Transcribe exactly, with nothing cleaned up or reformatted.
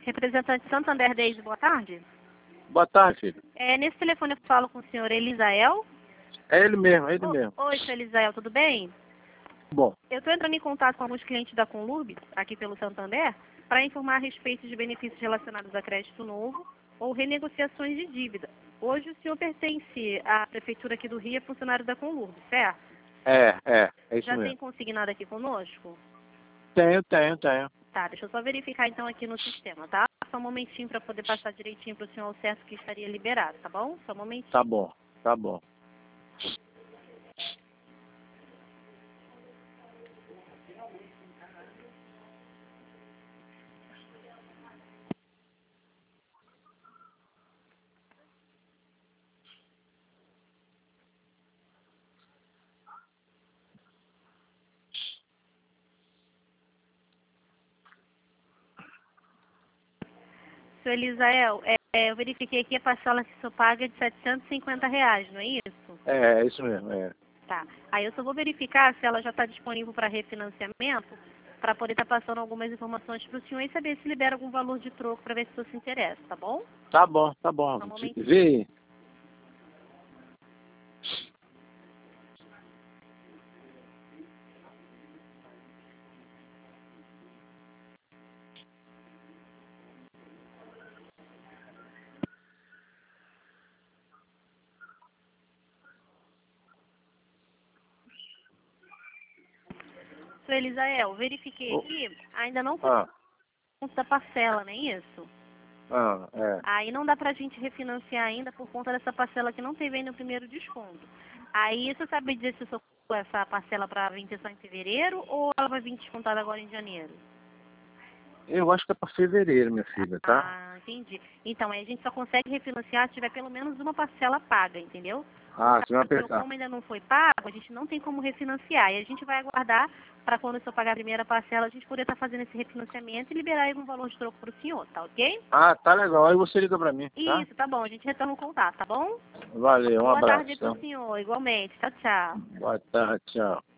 Representante Santander desde boa tarde. Boa tarde, filho. É, nesse telefone eu falo com o senhor Elisael. É ele mesmo, é ele O, mesmo. Oi, senhor Elisael, tudo bem? Bom, Eu estou entrando em contato com alguns clientes da Conlurb, aqui pelo Santander, para informar a respeito de benefícios relacionados a crédito novo ou renegociações de dívida. Hoje o senhor pertence à Prefeitura aqui do Rio, é funcionário da Conlurb, certo? é, é, é isso Já mesmo. tem consignado aqui conosco? Tenho, tenho, tenho. Tá, deixa eu só verificar então aqui no sistema, tá? Só um momentinho para poder passar direitinho para o senhor o certo que estaria liberado, tá bom? Só um momentinho. Tá bom, tá bom. Seu Elisael, é, é, eu verifiquei aqui a parcela que o senhor paga é de setecentos e cinquenta reais, não é isso? É, é isso mesmo, é. Tá. Aí eu só vou verificar se ela já está disponível para refinanciamento, para poder estar passando algumas informações para o senhor e saber se libera algum valor de troco para ver se o senhor se interessa, tá bom? Tá bom, tá bom. Só um momentinho. Vê aí. Seu Elisael, verifiquei Oh, aqui, ainda não foi ah, da parcela, não é isso? ah, é. Aí não dá pra gente refinanciar ainda por conta dessa parcela que não teve ainda o primeiro desconto. Aí você sabe dizer se eu sou essa parcela para vir só em fevereiro ou ela vai vir descontada agora em janeiro? Eu acho que é pra fevereiro, minha filha, tá? Ah, entendi. Então, aí a gente só consegue refinanciar se tiver pelo menos uma parcela paga, entendeu? No Ah, você vai caso, seu, apertar. como ainda não foi pago, a gente não tem como refinanciar. E a gente vai aguardar para quando o senhor pagar a primeira parcela, a gente poder estar fazendo esse refinanciamento e liberar aí um valor de troco para o senhor, tá ok? Ah, tá legal. Aí você liga pra mim, tá? Isso, tá bom. A gente retorna o contato, tá bom? Valeu, um Boa tarde abraço. para Tá? o senhor, igualmente. Tchau, tchau. Boa tarde, tchau.